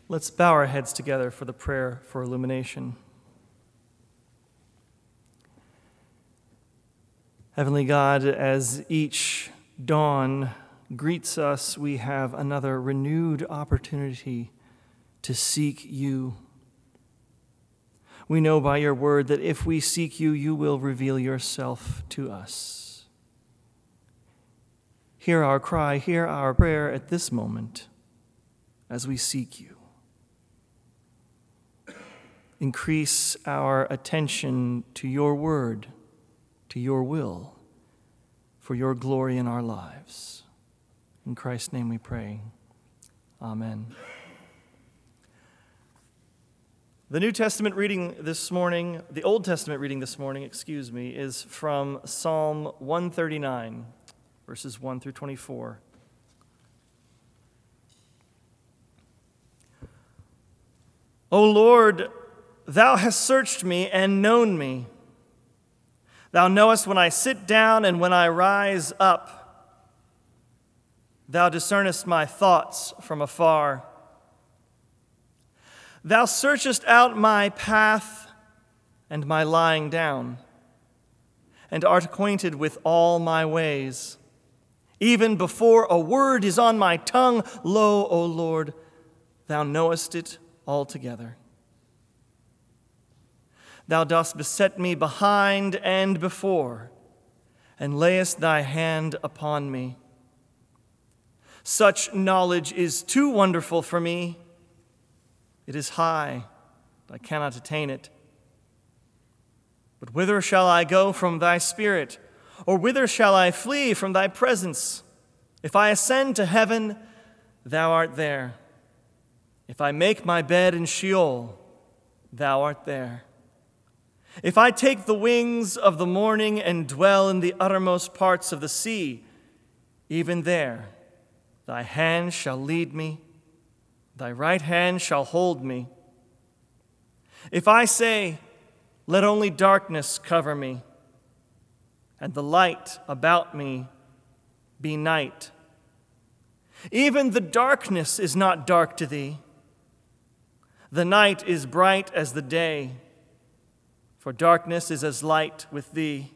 Let's bow our heads together for the prayer for illumination. Heavenly God, as each dawn greets us, we have another renewed opportunity to seek you. We know by your word that if we seek you, you will reveal yourself to us. Hear our cry, hear our prayer at this moment as we seek you. Increase our attention to your word, to your will, for your glory in our lives. In Christ's name we pray. Amen. The Old Testament reading this morning, is from Psalm 139, verses 1 through 24. O Lord, thou hast searched me and known me. Thou knowest when I sit down and when I rise up. Thou discernest my thoughts from afar. Thou searchest out my path and my lying down, and art acquainted with all my ways. Even before a word is on my tongue, lo, O Lord, thou knowest it altogether. Thou dost beset me behind and before, and layest thy hand upon me. Such knowledge is too wonderful for me. It is high, I cannot attain it. But whither shall I go from thy spirit? Or whither shall I flee from thy presence? If I ascend to heaven, thou art there. If I make my bed in Sheol, thou art there. If I take the wings of the morning and dwell in the uttermost parts of the sea, even there thy hand shall lead me, thy right hand shall hold me. If I say, let only darkness cover me, and the light about me be night, even the darkness is not dark to thee. The night is bright as the day, for darkness is as light with thee.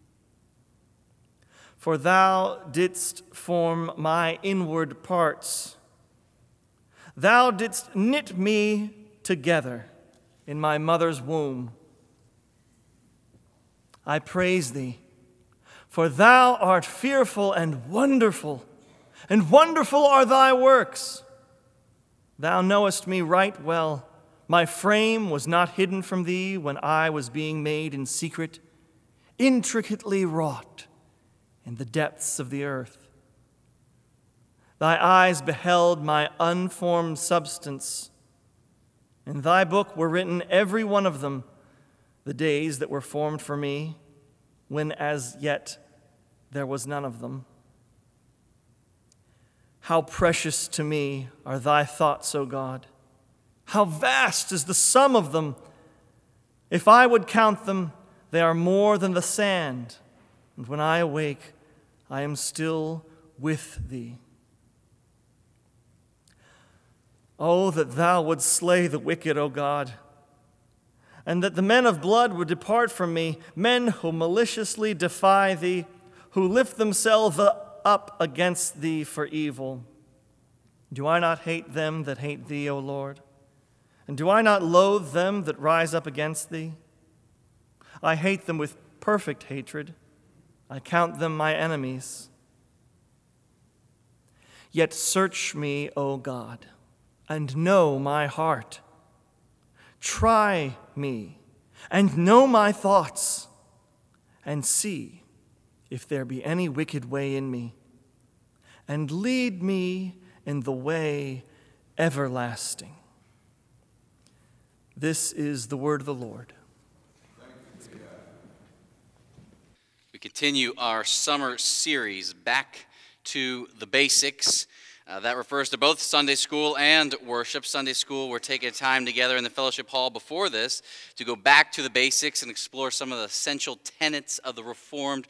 For thou didst form my inward parts. Thou didst knit me together in my mother's womb. I praise thee, for thou art fearful and wonderful are thy works. Thou knowest me right well. My frame was not hidden from thee when I was being made in secret, intricately wrought in the depths of the earth. Thy eyes beheld my unformed substance. In thy book were written, every one of them, the days that were formed for me, when as yet there was none of them. How precious to me are thy thoughts, O God! How vast is the sum of them! If I would count them, they are more than the sand. And when I awake, I am still with thee. Oh, that thou wouldst slay the wicked, O God, and that the men of blood would depart from me, men who maliciously defy thee, who lift themselves up against thee for evil. Do I not hate them that hate thee, O Lord? And do I not loathe them that rise up against thee? I hate them with perfect hatred. I count them my enemies. Yet search me, O God, and know my heart. Try me, and know my thoughts, and see if there be any wicked way in me, and lead me in the way everlasting. This is the word of the Lord. We continue our summer series, Back to the Basics. That refers to both Sunday school and worship. Sunday school, we're taking time together in the fellowship hall before this to go back to the basics and explore some of the essential tenets of the Reformed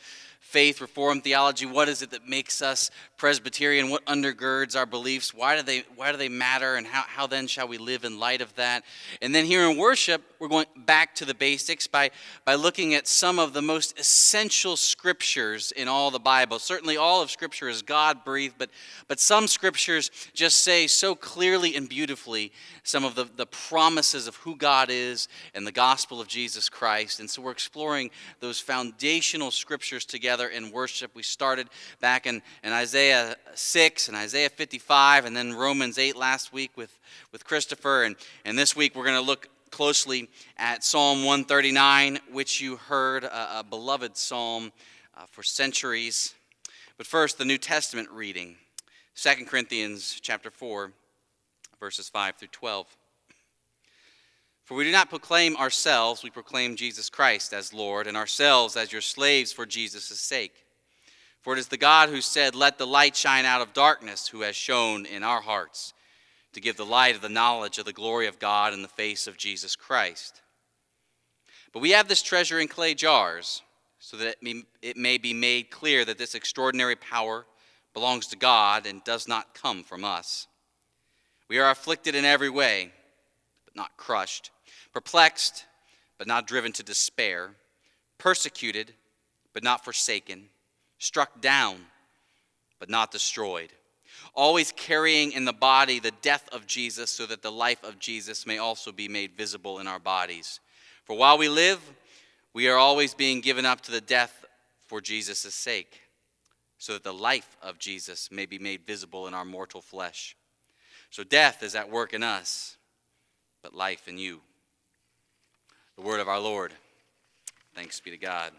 faith, Reformed theology. What is it that makes us Presbyterian? What undergirds our beliefs? Why do they matter? And how then shall we live in light of that? And then here in worship, we're going back to the basics by looking at some of the most essential scriptures in all the Bible. Certainly all of Scripture is God-breathed, but some scriptures just say so clearly and beautifully some of the promises of who God is and the gospel of Jesus Christ. And so we're exploring those foundational scriptures together in worship. We started back in Isaiah 6 and Isaiah 55 and then Romans 8 last week with Christopher. And this week we're going to look closely at Psalm 139, which you heard, a beloved psalm for centuries. But first, the New Testament reading, 2 Corinthians chapter 4, verses 5 through 12. For we do not proclaim ourselves, we proclaim Jesus Christ as Lord, and ourselves as your slaves for Jesus' sake. For it is the God who said, "Let the light shine out of darkness," who has shone in our hearts to give the light of the knowledge of the glory of God in the face of Jesus Christ. But we have this treasure in clay jars, so that it may be made clear that this extraordinary power belongs to God and does not come from us. We are afflicted in every way, but not crushed, perplexed, but not driven to despair, persecuted, but not forsaken, struck down, but not destroyed, always carrying in the body the death of Jesus, so that the life of Jesus may also be made visible in our bodies. For while we live, we are always being given up to the death for Jesus' sake, so that the life of Jesus may be made visible in our mortal flesh. So death is at work in us, but life in you. The word of our Lord. Thanks be to God.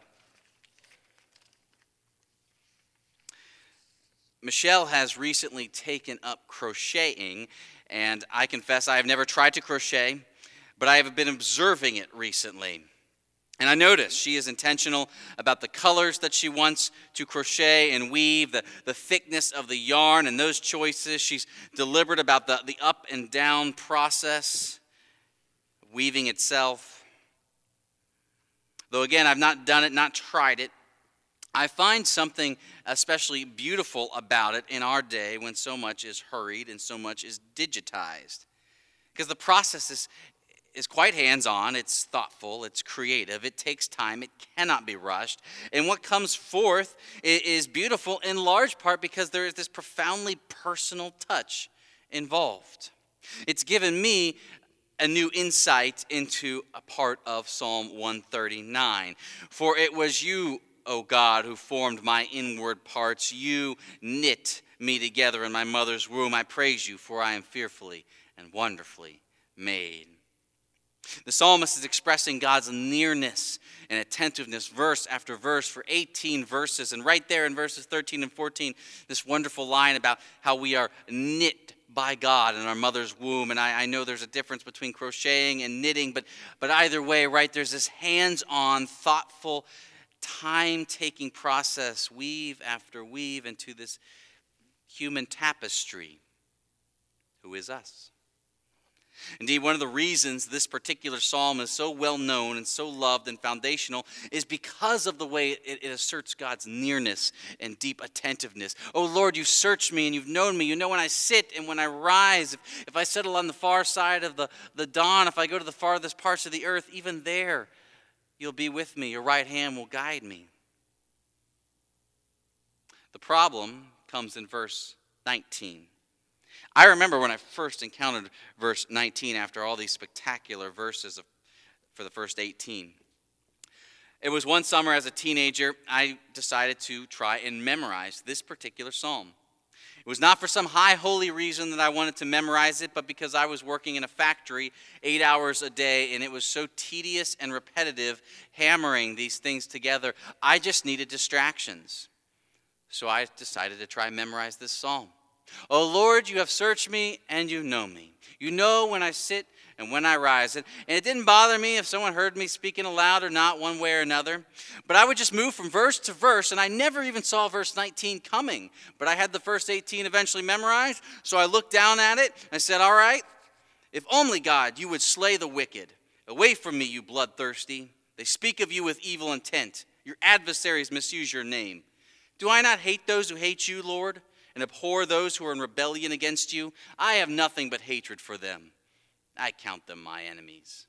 Michelle has recently taken up crocheting, and I confess I have never tried to crochet, but I have been observing it recently. And I noticed she is intentional about the colors that she wants to crochet and weave, the thickness of the yarn and those choices. She's deliberate about the up and down process, weaving itself. Though again, I've not done it, not tried it. I find something especially beautiful about it in our day when so much is hurried and so much is digitized. Because the process is quite hands-on, it's thoughtful, it's creative, it takes time, it cannot be rushed. And what comes forth is beautiful in large part because there is this profoundly personal touch involved. It's given me a new insight into a part of Psalm 139. For it was you, O God, who formed my inward parts. You knit me together in my mother's womb. I praise you, for I am fearfully and wonderfully made. The psalmist is expressing God's nearness and attentiveness verse after verse for 18 verses. And right there in verses 13 and 14, this wonderful line about how we are knit by God in our mother's womb. And I know there's a difference between crocheting and knitting, but either way, right, there's this hands-on, thoughtful, time-taking process, weave after weave, into this human tapestry, who is us. Indeed, one of the reasons this particular psalm is so well known and so loved and foundational is because of the way it asserts God's nearness and deep attentiveness. Oh Lord, you search me and you've known me. You know when I sit and when I rise. If I settle on the far side of the dawn, if I go to the farthest parts of the earth, even there you'll be with me. Your right hand will guide me. The problem comes in verse 19. I remember when I first encountered verse 19 after all these spectacular verses for the first 18. It was one summer as a teenager, I decided to try and memorize this particular psalm. It was not for some high holy reason that I wanted to memorize it, but because I was working in a factory 8 hours a day, and it was so tedious and repetitive hammering these things together. I just needed distractions. So I decided to try and memorize this psalm. O Lord, you have searched me and you know me. You know when I sit and when I rise. And it didn't bother me if someone heard me speaking aloud or not, one way or another. But I would just move from verse to verse, and I never even saw verse 19 coming. But I had the first 18 eventually memorized, so I looked down at it and I said, all right, if only, God, you would slay the wicked. Away from me, you bloodthirsty. They speak of you with evil intent. Your adversaries misuse your name. Do I not hate those who hate you, Lord, and abhor those who are in rebellion against you? I have nothing but hatred for them. I count them my enemies.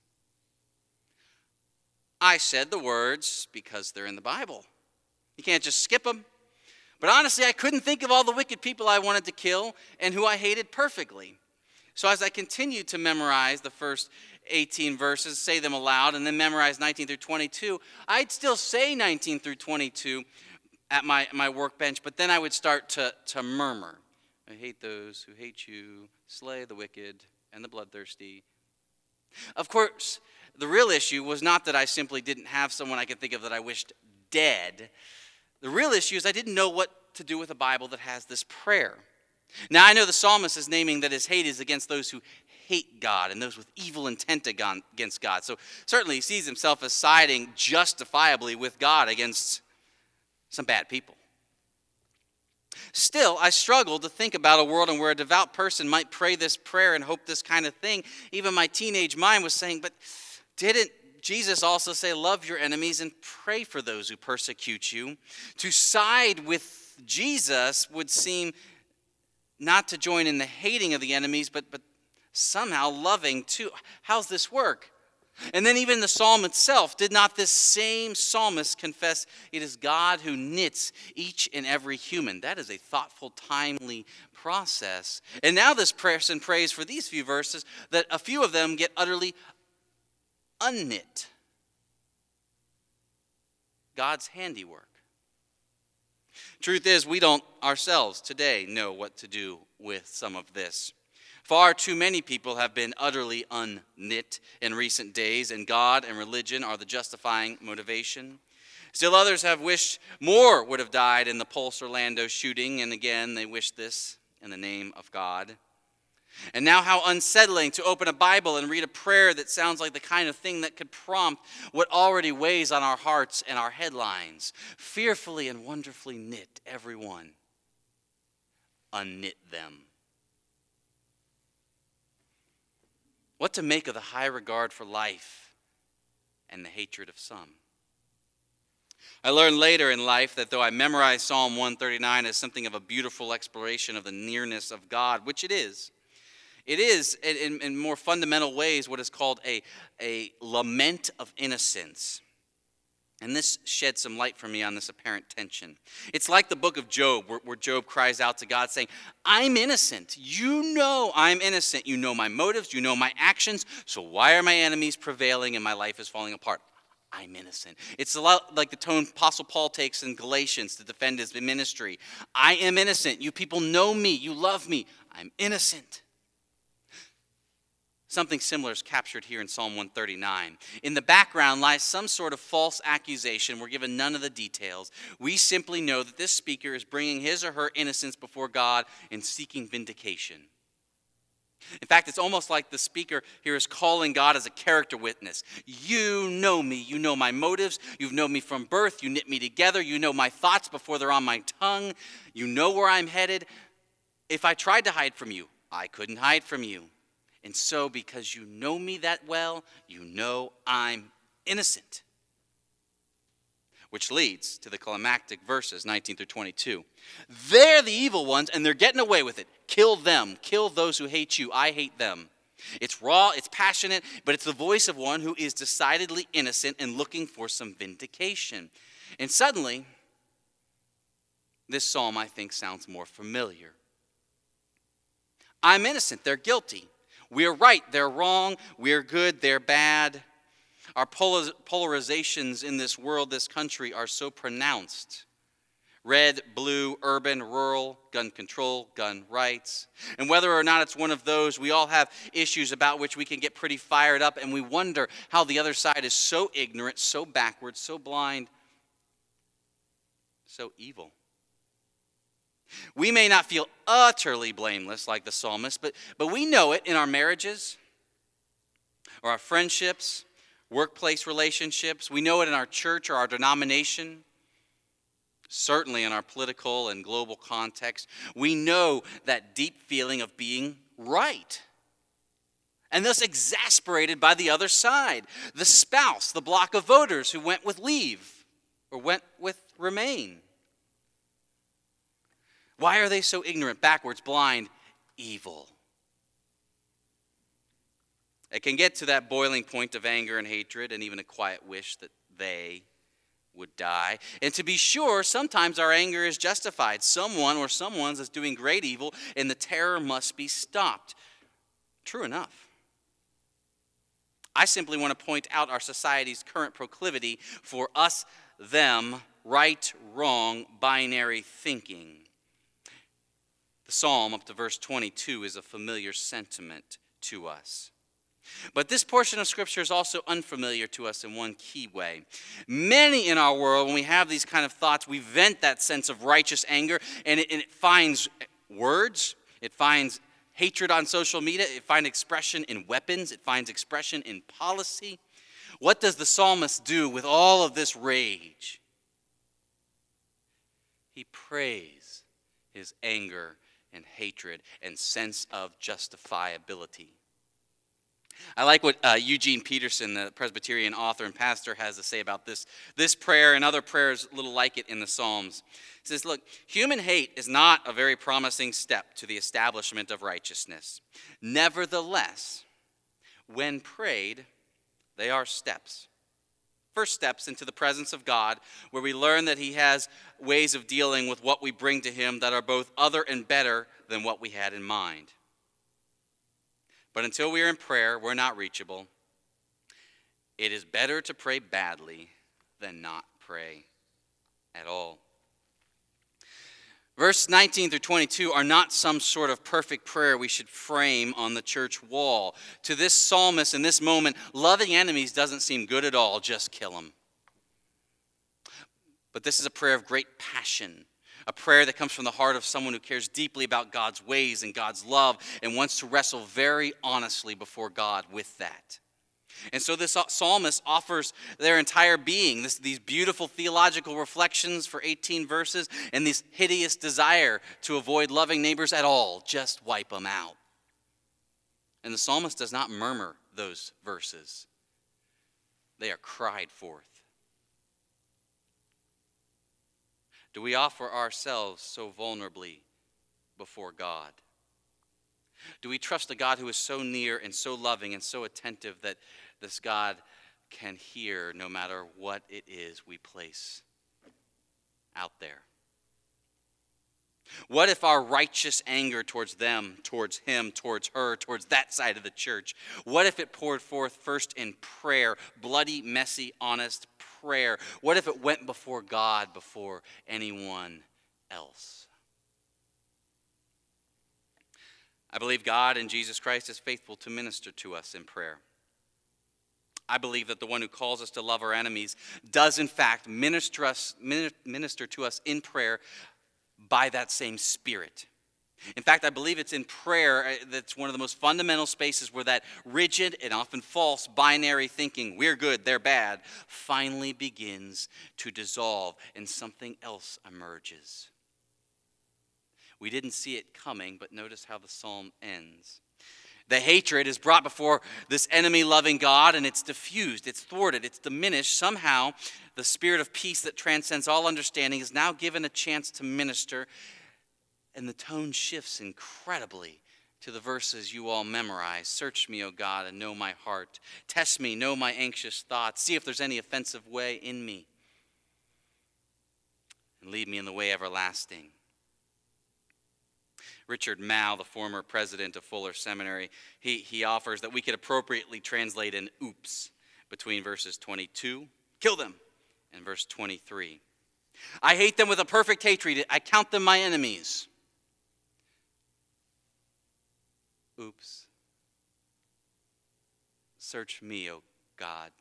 I said the words because they're in the Bible. You can't just skip them. But honestly, I couldn't think of all the wicked people I wanted to kill and who I hated perfectly. So as I continued to memorize the first 18 verses, say them aloud, and then memorize 19 through 22, I'd still say 19 through 22 at my workbench, but then I would start to murmur. I hate those who hate you, slay the wicked and the bloodthirsty. Of course, the real issue was not that I simply didn't have someone I could think of that I wished dead. The real issue is I didn't know what to do with a Bible that has this prayer. Now, I know the psalmist is naming that his hate is against those who hate God and those with evil intent against God. So certainly he sees himself as siding justifiably with God against some bad people. Still, I struggled to think about a world in where a devout person might pray this prayer and hope this kind of thing. Even my teenage mind was saying, but didn't Jesus also say, love your enemies and pray for those who persecute you? To side with Jesus would seem not to join in the hating of the enemies, but somehow loving too. How's this work? And then even the psalm itself, did not this same psalmist confess it is God who knits each and every human? That is a thoughtful, timely process. And now this person prays for these few verses that a few of them get utterly unknit. God's handiwork. Truth is, we don't ourselves today know what to do with some of this. Far too many people have been utterly unknit in recent days, and God and religion are the justifying motivation. Still others have wished more would have died in the Pulse Orlando shooting, and again they wish this in the name of God. And now how unsettling to open a Bible and read a prayer that sounds like the kind of thing that could prompt what already weighs on our hearts and our headlines. Fearfully and wonderfully knit, everyone. Unknit them. What to make of the high regard for life and the hatred of some? I learned later in life that though I memorized Psalm 139 as something of a beautiful exploration of the nearness of God, which it is in more fundamental ways what is called a lament of innocence. And this sheds some light for me on this apparent tension. It's like the book of Job, where Job cries out to God saying, I'm innocent. You know I'm innocent. You know my motives. You know my actions. So why are my enemies prevailing and my life is falling apart? I'm innocent. It's a lot like the tone Apostle Paul takes in Galatians to defend his ministry. I am innocent. You people know me. You love me. I'm innocent. Something similar is captured here in Psalm 139. In the background lies some sort of false accusation. We're given none of the details. We simply know that this speaker is bringing his or her innocence before God and seeking vindication. In fact, it's almost like the speaker here is calling God as a character witness. You know me. You know my motives. You've known me from birth. You knit me together. You know my thoughts before they're on my tongue. You know where I'm headed. If I tried to hide from you, I couldn't hide from you. And so, because you know me that well, you know I'm innocent. Which leads to the climactic verses 19 through 22. They're the evil ones, and they're getting away with it. Kill them. Kill those who hate you. I hate them. It's raw, it's passionate, but it's the voice of one who is decidedly innocent and looking for some vindication. And suddenly, this psalm, I think, sounds more familiar. I'm innocent. They're guilty. We're right, they're wrong. We're good, they're bad. Our polarizations in this world, this country, are so pronounced. Red, blue, urban, rural, gun control, gun rights. And whether or not it's one of those, we all have issues about which we can get pretty fired up, and we wonder how the other side is so ignorant, so backward, so blind, so evil. We may not feel utterly blameless like the psalmist, but we know it in our marriages or our friendships, workplace relationships. We know it in our church or our denomination, certainly in our political and global context. We know that deep feeling of being right, and thus exasperated by the other side, the spouse, the block of voters who went with leave, or went with remain? Why are they so ignorant, backwards, blind, evil? It can get to that boiling point of anger and hatred and even a quiet wish that they would die. And to be sure, sometimes our anger is justified. Someone or someone's is doing great evil, and the terror must be stopped. True enough. I simply want to point out our society's current proclivity for us, them, right, wrong, binary thinking. The psalm up to verse 22 is a familiar sentiment to us. But this portion of Scripture is also unfamiliar to us in one key way. Many in our world, when we have these kind of thoughts, we vent that sense of righteous anger, and it finds words, it finds hatred on social media, it finds expression in weapons, it finds expression in policy. What does the psalmist do with all of this rage? He prays his anger and hatred and sense of justifiability. I like what Eugene Peterson, the Presbyterian author and pastor, has to say about this prayer and other prayers a little like it in the Psalms. He says, look, human hate is not a very promising step to the establishment of righteousness. Nevertheless, when prayed, they are steps. First steps into the presence of God, where we learn that he has ways of dealing with what we bring to him that are both other and better than what we had in mind. But until we are in prayer, we're not reachable. It is better to pray badly than not pray at all. Verse 19 through 22 are not some sort of perfect prayer we should frame on the church wall. To this psalmist in this moment, loving enemies doesn't seem good at all, just kill them. But this is a prayer of great passion. A prayer that comes from the heart of someone who cares deeply about God's ways and God's love and wants to wrestle very honestly before God with that. And so this psalmist offers their entire being, these beautiful theological reflections for 18 verses, and this hideous desire to avoid loving neighbors at all, just wipe them out. And the psalmist does not murmur those verses. They are cried forth. Do we offer ourselves so vulnerably before God? Do we trust a God who is so near and so loving and so attentive that this God can hear no matter what it is we place out there? What if our righteous anger towards them, towards him, towards her, towards that side of the church, what if it poured forth first in prayer, bloody, messy, honest prayer? What if it went before God before anyone else? I believe God and Jesus Christ is faithful to minister to us in prayer. I believe that the one who calls us to love our enemies does in fact minister to us in prayer by that same Spirit. In fact, I believe it's in prayer that's one of the most fundamental spaces where that rigid and often false binary thinking, we're good, they're bad, finally begins to dissolve and something else emerges. We didn't see it coming, but notice how the psalm ends. The hatred is brought before this enemy-loving God, and it's diffused, it's thwarted, it's diminished. Somehow, the spirit of peace that transcends all understanding is now given a chance to minister, and the tone shifts incredibly to the verses you all memorize. Search me, O God, and know my heart. Test me, know my anxious thoughts. See if there's any offensive way in me, and lead me in the way everlasting. Richard Mao, the former president of Fuller Seminary, he offers that we could appropriately translate an oops between verses 22, kill them, and verse 23. I hate them with a perfect hatred. I count them my enemies. Oops. Search me, O God.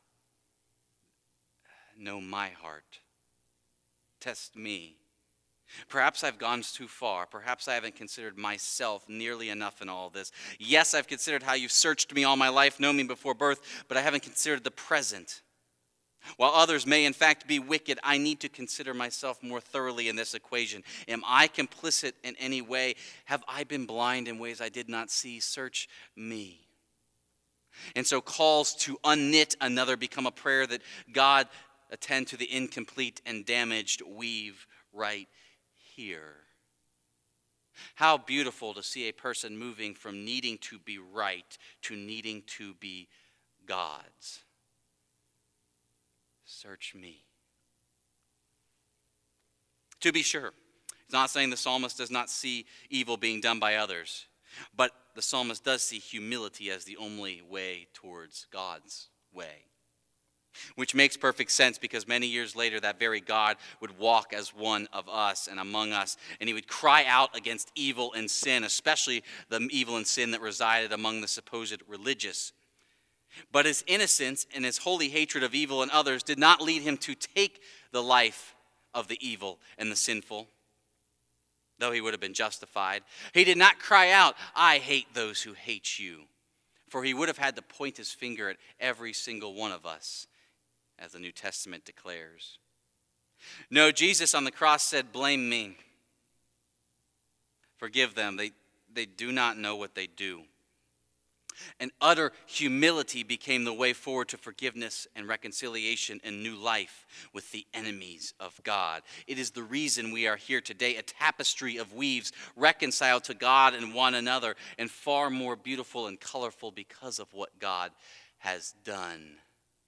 Know my heart. Test me. Perhaps I've gone too far. Perhaps I haven't considered myself nearly enough in all this. Yes, I've considered how you've searched me all my life, known me before birth, but I haven't considered the present. While others may in fact be wicked, I need to consider myself more thoroughly in this equation. Am I complicit in any way? Have I been blind in ways I did not see? Search me. And so calls to unknit another become a prayer that God attend to the incomplete and damaged weave right here. How beautiful to see a person moving from needing to be right to needing to be God's. Search me. To be sure, it's not saying the psalmist does not see evil being done by others, but the psalmist does see humility as the only way towards God's way. Which makes perfect sense because many years later, that very God would walk as one of us and among us, and he would cry out against evil and sin, especially the evil and sin that resided among the supposed religious. But his innocence and his holy hatred of evil and others did not lead him to take the life of the evil and the sinful, though he would have been justified. He did not cry out, "I hate those who hate you," for he would have had to point his finger at every single one of us, as the New Testament declares. No, Jesus on the cross said, "Blame me. Forgive them. They do not know what they do." And utter humility became the way forward to forgiveness and reconciliation and new life with the enemies of God. It is the reason we are here today, a tapestry of weaves reconciled to God and one another, and far more beautiful and colorful because of what God has done.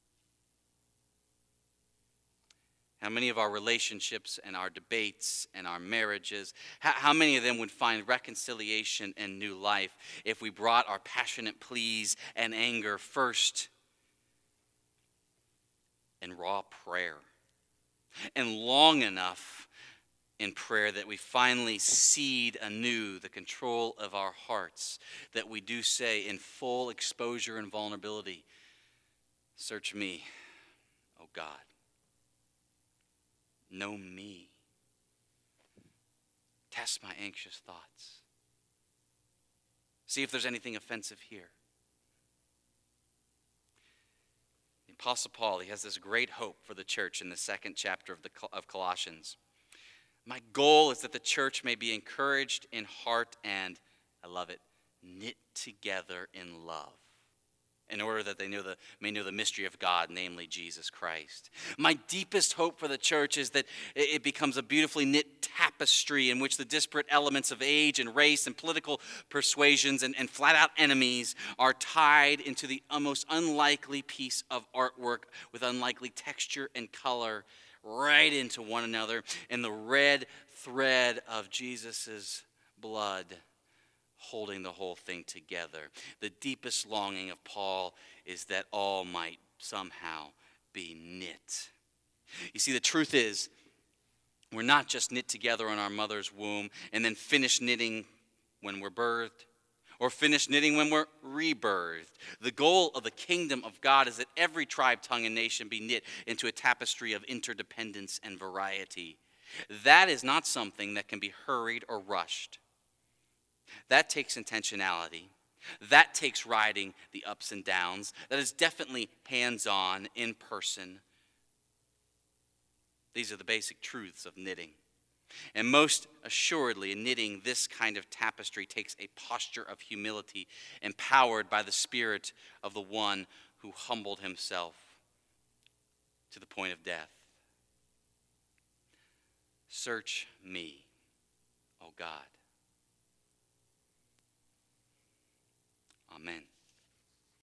How many of our relationships and our debates and our marriages, how many of them would find reconciliation and new life if we brought our passionate pleas and anger first in raw prayer, and long enough in prayer that we finally seed anew the control of our hearts, that we do say in full exposure and vulnerability, "Search me, O God. Know me. Test my anxious thoughts. See if there's anything offensive here." The Apostle Paul, he has this great hope for the church in the second chapter of Colossians. "My goal is that the church may be encouraged in heart and," I love it, "knit together in love, in order that they may know the mystery of God, namely Jesus Christ." My deepest hope for the church is that it becomes a beautifully knit tapestry in which the disparate elements of age and race and political persuasions and flat-out enemies are tied into the most unlikely piece of artwork with unlikely texture and color right into one another, and the red thread of Jesus' blood holding the whole thing together. The deepest longing of Paul is that all might somehow be knit. You see, the truth is, we're not just knit together in our mother's womb and then finish knitting when we're birthed, or finish knitting when we're rebirthed. The goal of the kingdom of God is that every tribe, tongue, and nation be knit into a tapestry of interdependence and variety. That is not something that can be hurried or rushed. That takes intentionality. That takes riding the ups and downs. That is definitely hands-on, in person. These are the basic truths of knitting. And most assuredly, knitting this kind of tapestry takes a posture of humility, empowered by the Spirit of the one who humbled himself to the point of death. Search me, O God. Amen.